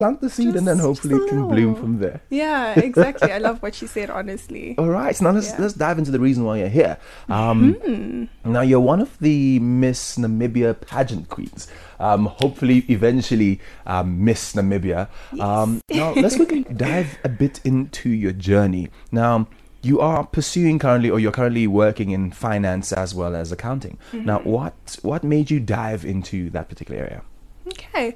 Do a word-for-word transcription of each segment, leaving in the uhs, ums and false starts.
plant the seed, Just- and then just hopefully a it can bloom little. from there. Yeah, exactly. I love what she said, honestly. All right, so now let's Yeah. let's dive into the reason why you're here. Um, Hmm. Now you're one of the Miss Namibia pageant queens. Um, hopefully, eventually, um, Miss Namibia. Um, now let's quickly dive a bit into your journey. Now you are pursuing currently, or you're currently working in finance as well as accounting. Now, what what made you dive into that particular area? Okay.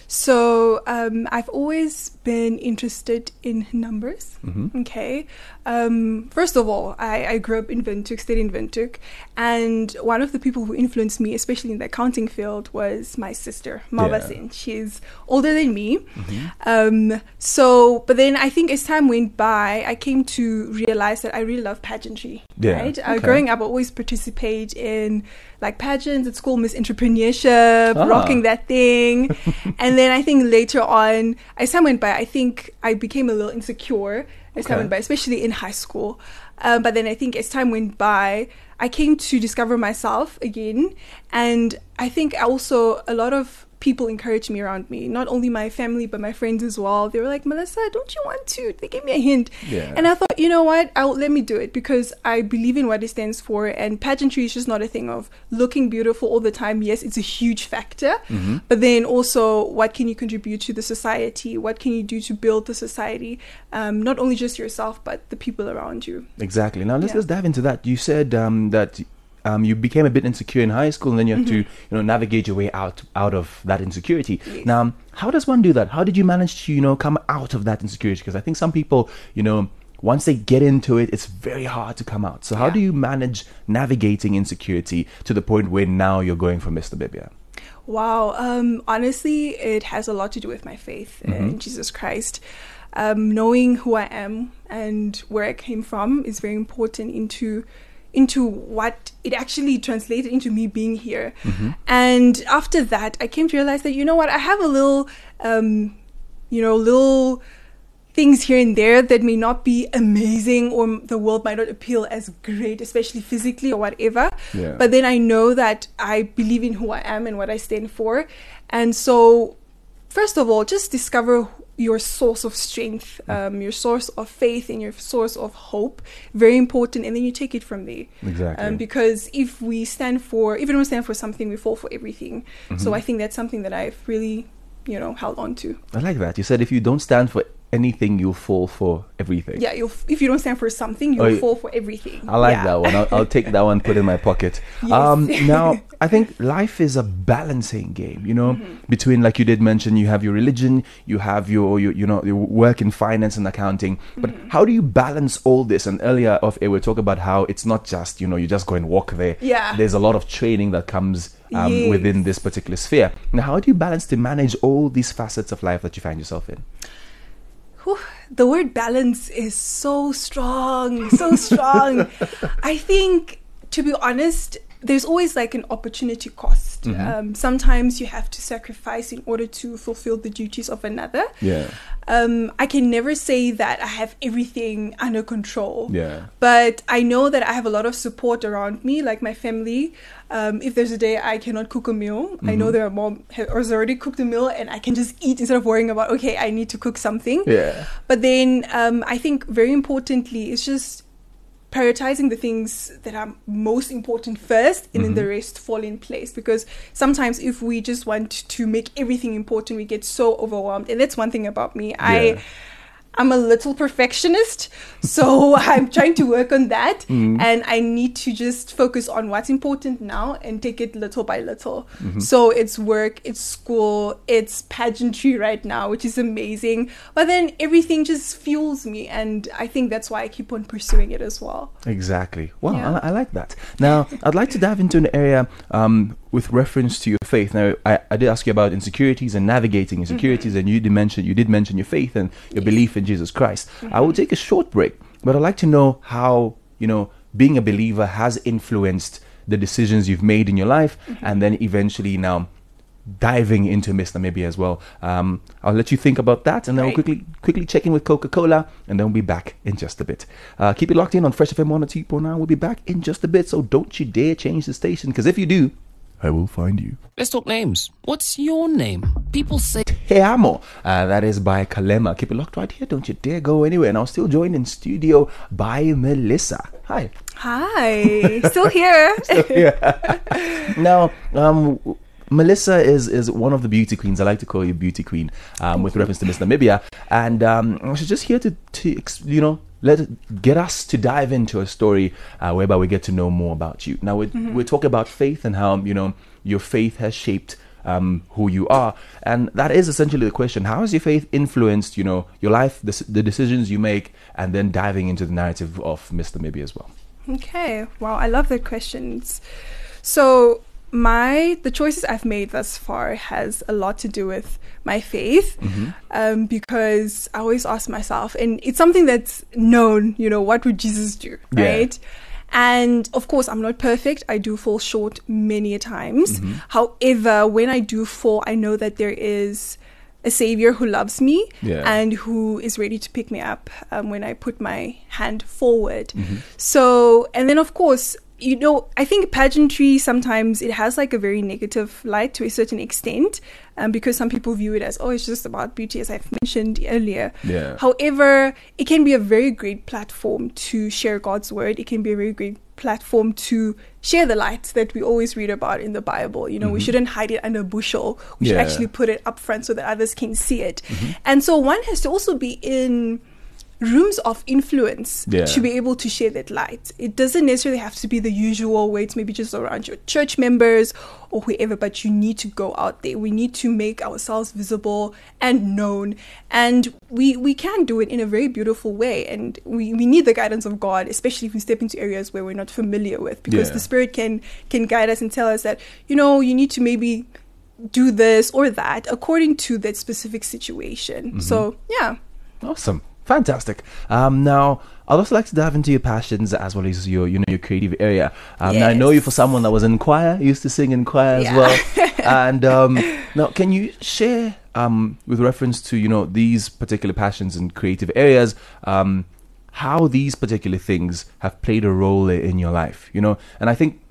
So um, I've always been interested in numbers. Mm-hmm. Okay. Um, first of all, I, I grew up in Windhoek, stayed in Windhoek, and one of the people who influenced me, especially in the accounting field, was my sister, Malvasin. She's older than me. Mm-hmm. Um, so, but then I think as time went by, I came to realize that I really love pageantry. Yeah, Right. Uh, okay. growing up, I always participate in like pageants at school, Miss Entrepreneurship, Ah. rocking that thing. And then I think later on, as time went by, I think I became a little insecure as time Okay. went by, especially in high school. Um, but then I think as time went by, I came to discover myself again. And I think also a lot of people encouraged me around me, not only my family, but my friends as well. They were like, Melissa, don't you want to? They gave me a hint. Yeah. And I thought, you know what? I'll let me do it because I believe in what it stands for. And pageantry is just not a thing of looking beautiful all the time. Yes, it's a huge factor. Mm-hmm. But then also, what can you contribute to the society? What can you do to build the society? Um, not only just yourself, but the people around you. Exactly. Now let's Yeah. let's dive into that. You said um, that um, you became a bit insecure in high school, and then you have to you know navigate your way out out of that insecurity. Yes. Now, how does one do that? How did you manage to you know come out of that insecurity? Because I think some people you know once they get into it, it's very hard to come out. So how Yeah. do you manage navigating insecurity to the point where now you're going for Miss Namibia? Wow. Um, honestly, it has a lot to do with my faith in Jesus Christ. Um, knowing who I am and where I came from is very important into into what it actually translated into me being here. And after that, I came to realize that, you know what, I have a little, um, you know, little things here and there that may not be amazing or the world might not appeal as great, especially physically or whatever. Yeah. But then I know that I believe in who I am and what I stand for. And so, first of all, just discover your source of strength, um, your source of faith and your source of hope. Very important. And then you take it from there. Exactly. Um, because if we stand for, if we don't stand for something, we fall for everything. So I think that's something that I've really, you know, held on to. I like that. You said if you don't stand for anything, you'll fall for everything. Yeah, you'll, if you don't stand for something, you'll Oh, yeah. fall for everything. I like Yeah. that one. I'll, I'll take that one, put it in my pocket. Yes. Um, now, I think life is a balancing game, you know, Mm-hmm. between, like you did mention, you have your religion, you have your, your you know, your work in finance and accounting. But Mm-hmm. how do you balance all this? And earlier off air, we talk about how it's not just, you know, you just go and walk there. Yeah. There's a lot of training that comes um, Yes. within this particular sphere. Now, how do you balance to manage all these facets of life that you find yourself in? Whew, the word balance is so strong, so strong. I think, to be honest, there's always like an opportunity cost. Um, sometimes you have to sacrifice in order to fulfill the duties of another. Yeah. Um, I can never say that I have everything under control. Yeah. But I know that I have a lot of support around me, like my family. Um, if there's a day I cannot cook a meal, I know their mom has already cooked a meal and I can just eat instead of worrying about, okay, I need to cook something. Yeah. But then um, I think very importantly, it's just prioritizing the things that are most important first and then the rest fall in place. Because sometimes if we just want to make everything important, we get so overwhelmed. And that's one thing about me. Yeah. I I'm a little perfectionist, so I'm trying to work on that. And I need to just focus on what's important now and take it little by little. So it's work, it's school, it's pageantry right now, which is amazing. But then everything just fuels me. And I think that's why I keep on pursuing it as well. Exactly. Wow, Yeah. I, I like that. Now, I'd like to dive into an area um, with reference to your faith. Now, I, I did ask you about insecurities and navigating insecurities, and you did mention you did mention your faith and your belief in Jesus Christ. I will take a short break, but I'd like to know how you know being a believer has influenced the decisions you've made in your life, and then eventually now diving into Miss Namibia as well. Um, I'll let you think about that, and then we'll Right. quickly quickly check in with Coca-Cola, and then we'll be back in just a bit. Uh, keep it locked in on Fresh F M one oh two point nine. We'll be back in just a bit, so don't you dare change the station, because if you do, I will find you. Let's talk names. What's your name? People say Te Amo. Uh, that is by Kalema. Keep it locked right here. Don't you dare go anywhere. And I'll still join in studio by Melissa. Hi. Hi. Still here. Yeah. Now, um, Melissa is, is one of the beauty queens. I like to call you beauty queen, um, with reference to Miss Namibia. And um, she's just here to, to ex- you know, let get us to dive into a story uh, whereby we get to know more about you. Now, we're, mm-hmm. we're talking about faith and how, you know, your faith has shaped um, who you are. And that is essentially the question. How has your faith influenced, you know, your life, the, the decisions you make, and then diving into the narrative of Miss Namibia as well? Okay. Wow. I love that questions. So my the choices I've made thus far has a lot to do with my faith, mm-hmm. um, because I always ask myself, and it's something that's known, you know, what would Jesus do, yeah. right? And of course, I'm not perfect. I do fall short many a times. Mm-hmm. However, when I do fall, I know that there is a savior who loves me yeah. and who is ready to pick me up um, when I put my hand forward. Mm-hmm. So, and then of course, you know, I think pageantry sometimes it has like a very negative light to a certain extent, um, because some people view it as, oh, it's just about beauty, as I've mentioned earlier. Yeah. However, it can be a very great platform to share God's word. It can be a very great platform to share the light that we always read about in the Bible. You know, mm-hmm. we shouldn't hide it under a bushel. We yeah. should actually put it up front so that others can see it. Mm-hmm. And so one has to also be in rooms of influence yeah. to be able to share that light. It doesn't necessarily have to be the usual way. It's maybe just around your church members or whoever, but you need to go out there. We need to make ourselves visible and known, and we we can do it in a very beautiful way. And we, we need the guidance of God, especially if we step into areas where we're not familiar with, because yeah. the Spirit can can guide us and tell us that, you know, you need to maybe do this or that according to that specific situation. Mm-hmm. So yeah. Awesome. Fantastic. Um, now, I'd also like to dive into your passions as well as your, you know, your creative area. Um, yes. Now, I know you for someone that was in choir, used to sing in choir yeah. as well. And um, now, can you share, um, with reference to, you know, these particular passions and creative areas, um, how these particular things have played a role in your life? You know, and I think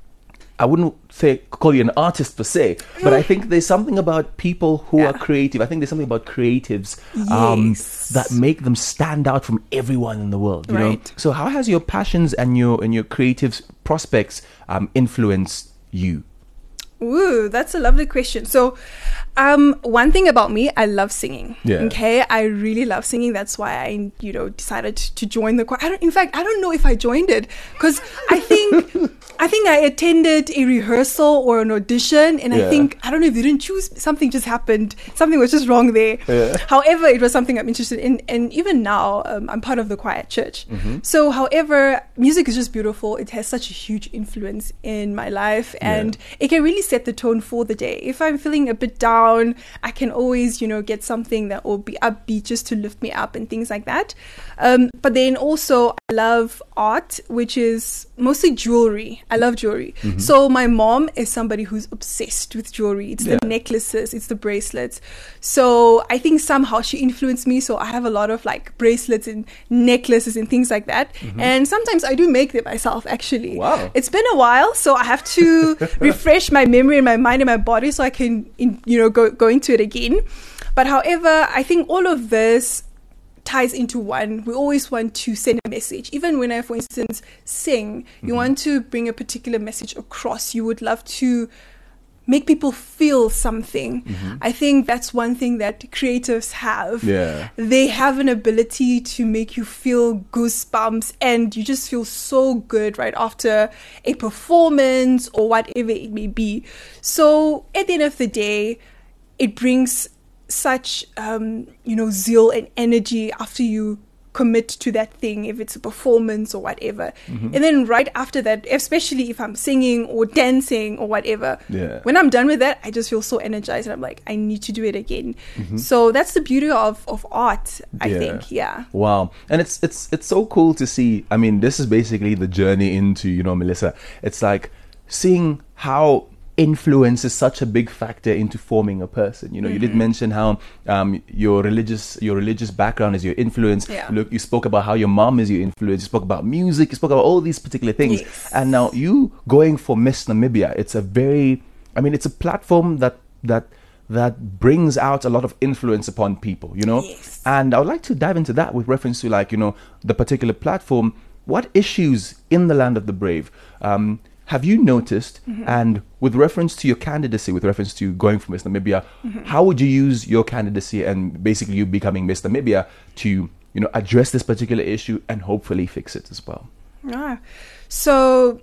I wouldn't say call you an artist per se, but I think there's something about people who yeah. are creative. I think there's something about creatives um, yes. that make them stand out from everyone in the world. You right. know. So how has your passions and your and your creative prospects um, influenced you? Ooh, that's a lovely question. So, um, one thing about me, I love singing. Yeah. Okay, I really love singing. That's why I, you know, decided to join the choir. I don't, in fact, I don't know if I joined it because I think, I think I attended a rehearsal or an audition, and yeah. I think I don't know if they didn't choose. Something just happened. Something was just wrong there. Yeah. However, it was something I'm interested in, and even now, um, I'm part of the choir at church. Mm-hmm. So, however, music is just beautiful. It has such a huge influence in my life, and yeah. it can really set the tone for the day. If I'm feeling a bit down, I can always, you know, get something that will be upbeat just to lift me up and things like that. Um, but then also, I love art, which is mostly jewelry. I love jewelry. Mm-hmm. So my mom is somebody who's obsessed with jewelry. It's yeah. the necklaces, it's the bracelets. So I think somehow she influenced me. So I have a lot of like bracelets and necklaces and things like that. Mm-hmm. And sometimes I do make them myself, actually. Wow. It's been a while, so I have to refresh my memory and my mind and my body so I can, in, you know, go, go into it again. But however, I think all of this ties into one. We always want to send a message. Even when I, for instance, sing, you mm-hmm. want to bring a particular message across. You would love to make people feel something. Mm-hmm. I think that's one thing that creatives have. Yeah. They have an ability to make you feel goosebumps, and you just feel so good right after a performance or whatever it may be. So at the end of the day, it brings such um, you know, zeal and energy after you commit to that thing, if it's a performance or whatever. Mm-hmm. And then right after that, especially if I'm singing or dancing or whatever, yeah. when I'm done with that, I just feel so energized and I'm like, I need to do it again. Mm-hmm. So that's the beauty of, of art, I yeah. think. Yeah. Wow. And it's it's it's so cool to see. I mean, this is basically the journey into, you know, Melissa. It's like seeing how influence is such a big factor into forming a person. You know, mm-hmm. you did mention how um, your religious your religious background is your influence. Yeah. Look, you spoke about how your mom is your influence. You spoke about music. You spoke about all these particular things. Yes. And now you going for Miss Namibia, it's a very I mean, it's a platform that that that brings out a lot of influence upon people, you know. Yes. And I would like to dive into that with reference to, like, you know, the particular platform. What issues in the land of the brave um, have you noticed? Mm-hmm. And with reference to your candidacy, with reference to going for Miss Namibia, mm-hmm. how would you use your candidacy and basically you becoming Miss Namibia to, you know, address this particular issue and hopefully fix it as well? Ah, so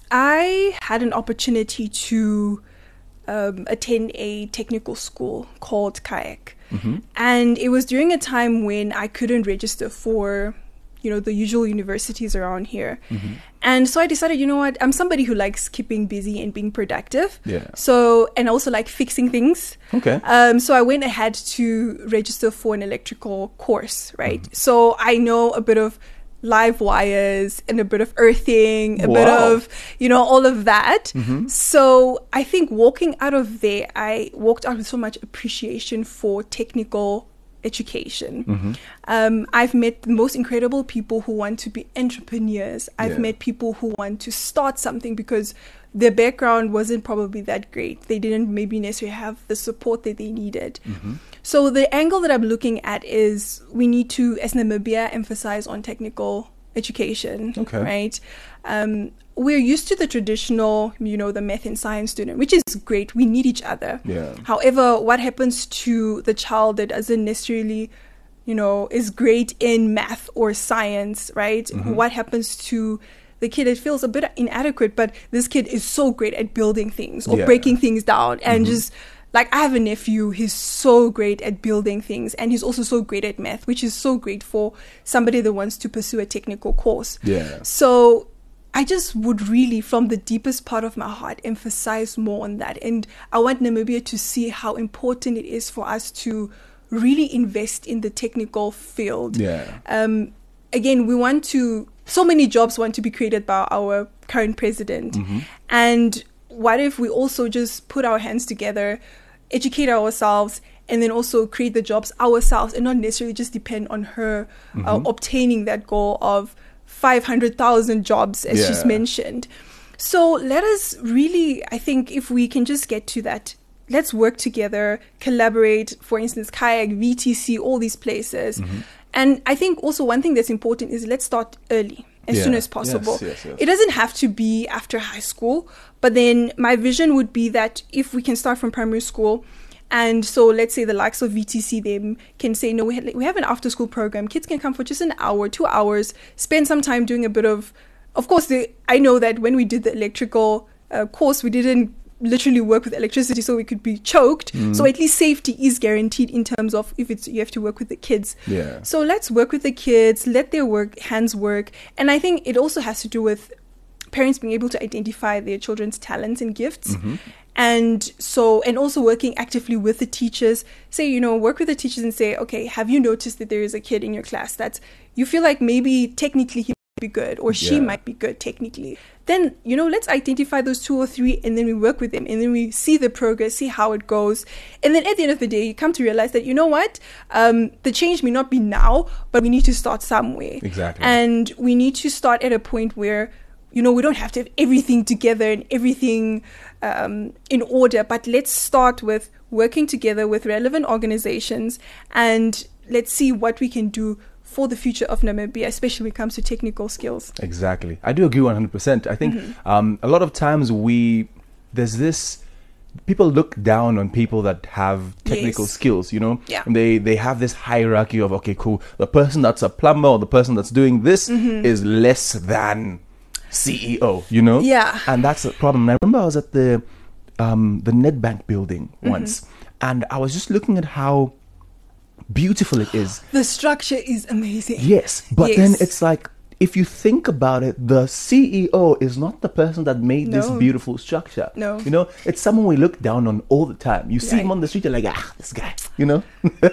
I had an opportunity to um, attend a technical school called Kayak. Mm-hmm. And it was during a time when I couldn't register for, you know, the usual universities around here. Mm-hmm. And so I decided, you know what, I'm somebody who likes keeping busy and being productive. Yeah. So, and also like fixing things. Okay. Um, so I went ahead to register for an electrical course, right? Mm-hmm. So I know a bit of live wires and a bit of earthing, a wow. bit of, you know, all of that. Mm-hmm. So I think walking out of there, I walked out with so much appreciation for technical education. Mm-hmm. Um, I've met the most incredible people who want to be entrepreneurs. I've yeah. met people who want to start something because their background wasn't probably that great. They didn't maybe necessarily have the support that they needed. Mm-hmm. So the angle that I'm looking at is we need to, as Namibia, emphasize on technical education, okay. right? Um, we're used to the traditional, you know, the math and science student, which is great. We need each other. Yeah. However, what happens to the child that doesn't necessarily, you know, is great in math or science, right? Mm-hmm. What happens to the kid that feels a bit inadequate, but this kid is so great at building things or yeah. breaking things down and mm-hmm. just... Like, I have a nephew, he's so great at building things, and he's also so great at math, which is so great for somebody that wants to pursue a technical course. Yeah. So I just would really, from the deepest part of my heart, emphasize more on that. And I want Namibia to see how important it is for us to really invest in the technical field. Yeah. Um, again, we want to, so many jobs want to be created by our current president. Mm-hmm. And what if we also just put our hands together, educate ourselves, and then also create the jobs ourselves and not necessarily just depend on her mm-hmm. uh, obtaining that goal of five hundred thousand jobs, as yeah. she's mentioned. So let us really, I think if we can just get to that, let's work together, collaborate, for instance, Kayak, V T C, all these places. Mm-hmm. And I think also one thing that's important is let's start early. As yeah. soon as possible. Yes, yes, yes. It doesn't have to be after high school, but then my vision would be that if we can start from primary school, and so let's say the likes of V T C, them can say, no, we, ha- we have an after school program. Kids can come for just an hour, two hours, spend some time doing a bit of, of course, the, I know that when we did the electrical uh, course, we didn't literally work with electricity so we could be choked. Mm. So at least safety is guaranteed in terms of if it's you have to work with the kids. Yeah. So let's work with the kids, let their work hands work. And I think it also has to do with parents being able to identify their children's talents and gifts. Mm-hmm. And so, and also working actively with the teachers. Say, you know, work with the teachers and say, okay, have you noticed that there is a kid in your class that you feel like maybe technically he be good or she yeah. might be good technically? Then, you know, let's identify those two or three and then we work with them and then we see the progress, see how it goes. And then at the end of the day, you come to realize that, you know what, um, the change may not be now, but we need to start somewhere. Exactly. And we need to start at a point where, you know, we don't have to have everything together and everything um, in order, but let's start with working together with relevant organizations and let's see what we can do for the future of Namibia, especially when it comes to technical skills. Exactly. I do agree one hundred percent. I think Mm-hmm. um, a lot of times we, there's this, people look down on people that have technical Yes. skills, you know? Yeah. And they, they have this hierarchy of, okay, cool, the person that's a plumber or the person that's doing this Mm-hmm. is less than C E O, you know? Yeah. And that's the problem. And I remember I was at the, um, the Nedbank building Mm-hmm. once, and I was just looking at how beautiful it is. The structure is amazing. Yes, but Yes. then it's like, if you think about it, the C E O is not the person that made this No. beautiful structure. No. You know, it's someone we look down on all the time. You see Right. him on the street, you're like, ah, this guy, you know?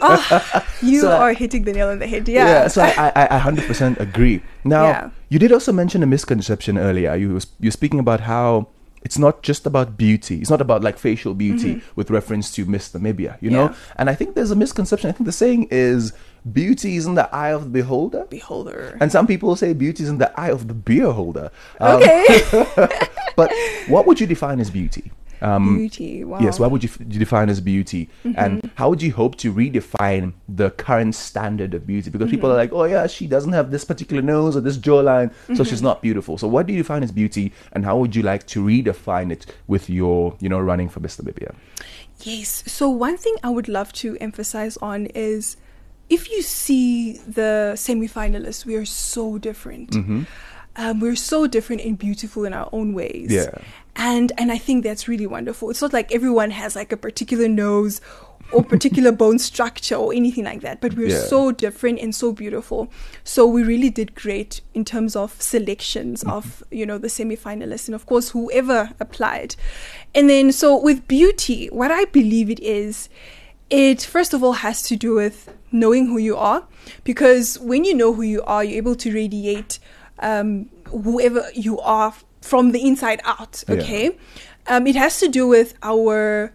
Oh, you So- are hitting the nail on the head. Yeah. so I, I, I one hundred percent agree. Now, Yeah. you did also mention a misconception earlier. You was, you're speaking about how it's not just about beauty. It's not about like facial beauty Mm-hmm. with reference to Miss Namibia, you know? Yeah. And I think there's a misconception. I think the saying is beauty is in the eye of the beholder. Beholder. And some people say beauty is in the eye of the beer holder. Um, Okay. But what would you define as beauty? Um, Beauty, wow. Yes, what would you, f- you define as beauty? Mm-hmm. And how would you hope to redefine the current standard of beauty? Because people are like, oh yeah, she doesn't have this particular nose or this jawline, so she's not beautiful. So what do you define as beauty, and how would you like to redefine it with your, you know, running for Miss Namibia? Yes. So one thing I would love to emphasize on is, if you see the semi-finalists, we are so different. Mm-hmm. Um, we're so different and beautiful in our own ways. Yeah. And and I think that's really wonderful. It's not like everyone has like a particular nose or particular bone structure or anything like that, but we're Yeah. so different and so beautiful. So we really did great in terms of selections Mm-hmm. of, you know, the semi-finalists and of course whoever applied. And then so with beauty, what I believe it is, it first of all has to do with knowing who you are, because when you know who you are, you're able to radiate um, whoever you are from the inside out. Okay. Yeah. Um, it has to do with our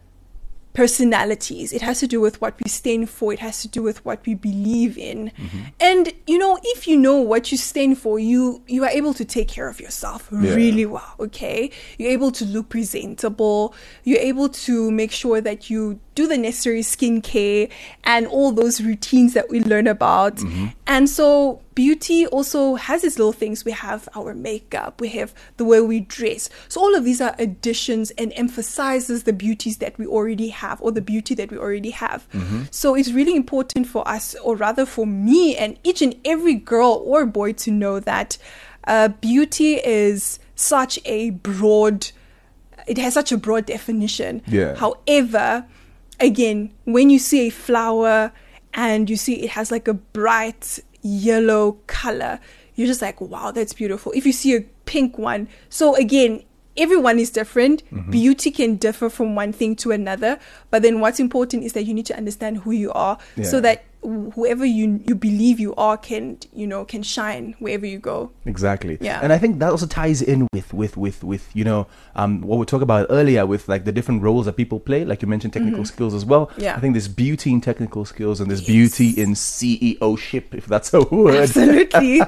personalities. It has to do with what we stand for. It has to do with what we believe in. Mm-hmm. And, you know, if you know what you stand for, you, you are able to take care of yourself Yeah. really well, okay? You're able to look presentable. You're able to make sure that you do the necessary skincare and all those routines that we learn about. Mm-hmm. And so beauty also has its little things. We have our makeup, we have the way we dress. So all of these are additions and emphasizes the beauties that we already have, or the beauty that we already have. Mm-hmm. So it's really important for us, or rather for me and each and every girl or boy, to know that uh, beauty is such a broad, it has such a broad definition. Yeah. However, again, when you see a flower and you see it has like a bright yellow color, you're just like, wow, that's beautiful. If you see a pink one, so again, everyone is different. Mm-hmm. Beauty can differ from one thing to another, but then what's important is that you need to understand who you are, Yeah. so that wh- whoever you you believe you are can, you know, can shine wherever you go. Exactly. Yeah. And I think that also ties in with with with with you know um what we talked about earlier, with like the different roles that people play. Like you mentioned, technical Mm-hmm. skills as well. Yeah. I think there's beauty in technical skills, and there's Yes. beauty in C E O-ship, if that's a word. Absolutely.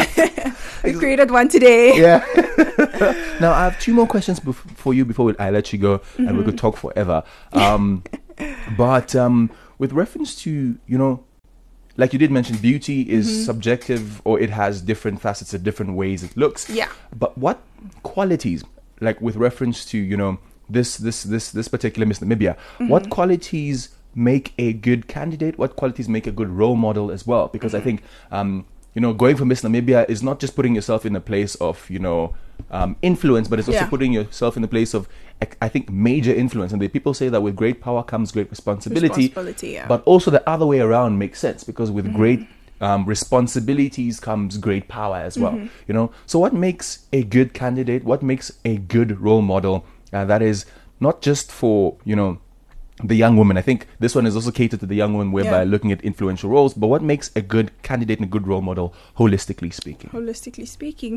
We created one today. Yeah. Now I have two more questions bef- for you before I let you go, and Mm-hmm. we could talk forever. Um, but um, with reference to, you know, like you did mention, beauty is Mm-hmm. subjective, or it has different facets, of different ways it looks. Yeah. But what qualities, like with reference to, you know, this this this this particular Miss Namibia, Mm-hmm. what qualities make a good candidate? What qualities make a good role model as well? Because Mm-hmm. I think um, you know, going for Miss Namibia is not just putting yourself in a place of, you know, um, influence, but it's also Yeah. putting yourself in a place of, I think, major influence. And the people say that with great power comes great responsibility. Responsibility, yeah. But also the other way around makes sense, because with Mm-hmm. great um, responsibilities comes great power as well. Mm-hmm. You know, so what makes a good candidate? What makes a good role model? Uh, that is not just for, you know, the young woman. I think this one is also catered to the young woman, whereby Yeah. looking at influential roles. But what makes a good candidate and a good role model, holistically speaking? Holistically speaking.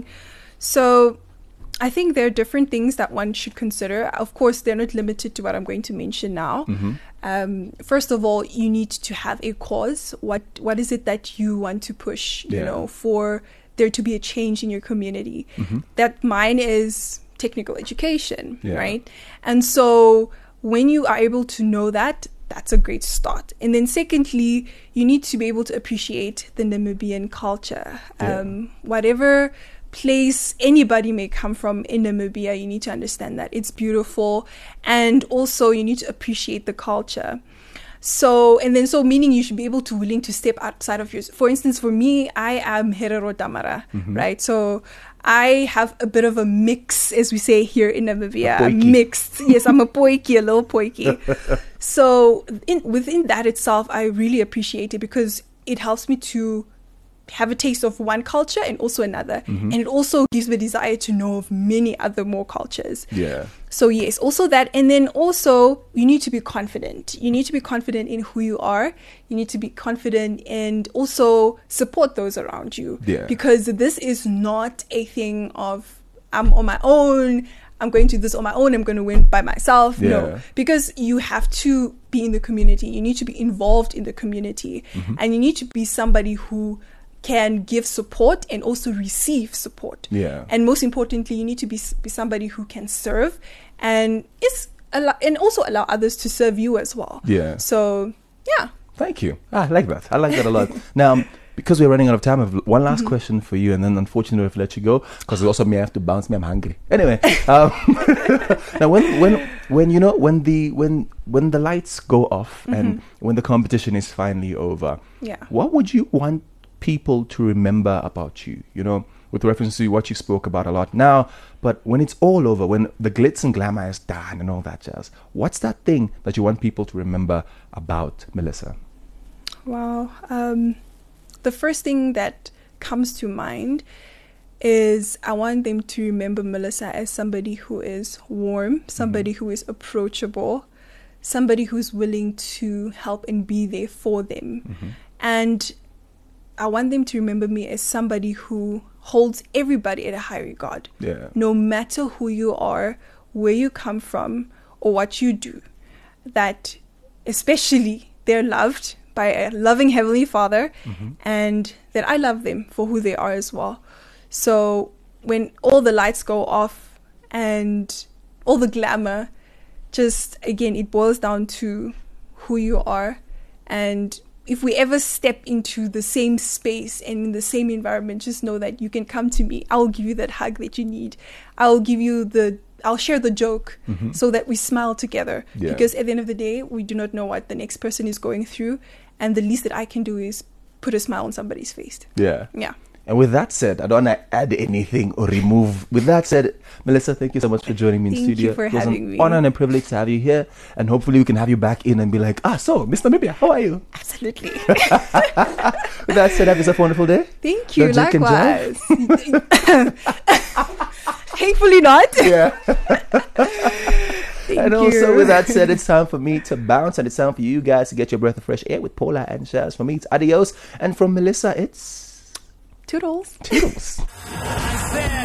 So I think there are different things that one should consider. Of course, they're not limited to what I'm going to mention now. Mm-hmm. Um, first of all, you need to have a cause. What What is it that you want to push, you Yeah. know, for there to be a change in your community? Mm-hmm. That mine is technical education, Yeah. right? And so when you are able to know that, that's a great start. And then secondly, you need to be able to appreciate the Namibian culture. Yeah. Um, whatever place anybody may come from in Namibia, you need to understand that it's beautiful, and also you need to appreciate the culture. So, and then so meaning you should be able to willing to step outside of yours. For instance, for me, I am Herero Damara, Mm-hmm. right? So I have a bit of a mix, as we say here in Namibia, A poikie. mixed. Yes, I'm a poikie, a little poikie. So in, within that itself, I really appreciate it, because it helps me to have a taste of one culture and also another. Mm-hmm. And it also gives me a desire to know of many other more cultures. Yeah. So yes, also that. And then also you need to be confident. You need to be confident in who you are. You need to be confident and also support those around you. Yeah. Because this is not a thing of I'm on my own, I'm going to do this on my own, I'm going to win by myself. Yeah. No, because you have to be in the community. You need to be involved in the community. Mm-hmm. And you need to be somebody who can give support and also receive support. Yeah. And most importantly, you need to be be somebody who can serve and is allow, and also allow others to serve you as well. Yeah. So yeah. Thank you. Ah, I like that. I like that a lot. Now, because we're running out of time, I have one last Mm-hmm. question for you, and then unfortunately we have to let you go because we also may have to bounce me. I'm hungry. Anyway, um, now when when when you know when the when when the lights go off and when the competition is finally over, Yeah. what would you want people to remember about you? You know, with reference to what you spoke about a lot now, but when it's all over, when the glitz and glamour is done and all that jazz, what's that thing that you want people to remember about Melissa? Wow. Um, the first thing that comes to mind is I want them to remember Melissa as somebody who is warm, somebody who is approachable, somebody who's willing to help and be there for them. And I want them to remember me as somebody who holds everybody at a high regard. Yeah. No matter who you are, where you come from, or what you do, that especially they're loved by a loving Heavenly Father, and that I love them for who they are as well. So when all the lights go off and all the glamour, just again, it boils down to who you are. And if we ever step into the same space and in the same environment, just know that you can come to me. I will give you that hug that you need. I will give you the, I'll share the joke so that we smile together. Yeah. Because at the end of the day, we do not know what the next person is going through. And the least that I can do is put a smile on somebody's face. Yeah. Yeah. And with that said, I don't want to add anything or remove. With that said, Melissa, thank you so much for joining me in Thank studio. you for it was having an me. honor and a privilege to have you here. And hopefully we can have you back in and be like, ah, so, Mister Namibia, how are you? Absolutely. With that said, have yourself a wonderful day. Thank you. Don't drink and Likewise. Thankfully not. Yeah. Thank And you. also, with that said, it's time for me to bounce, and it's time for you guys to get your breath of fresh air with Paula and Shaz. For me, it's adios. And from Melissa, it's Toodles. toodles. I said